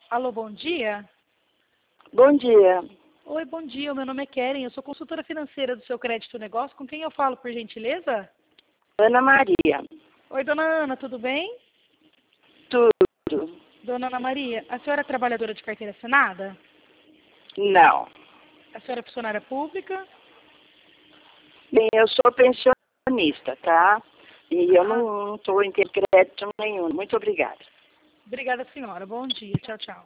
Alô, bom dia? Bom dia. Oi, bom dia. Meu nome é Keren. Eu sou consultora financeira do seu Crédito Negócio. Com quem eu falo, por gentileza? Ana Maria. Oi, dona Ana, tudo bem? Tudo. Dona Ana Maria, a senhora é trabalhadora de carteira assinada? Não. A senhora é funcionária pública? Bem, eu sou pensionista, tá? E eu não estou em ter crédito nenhum. Muito obrigada. Obrigada, senhora. Bom dia. Tchau, tchau.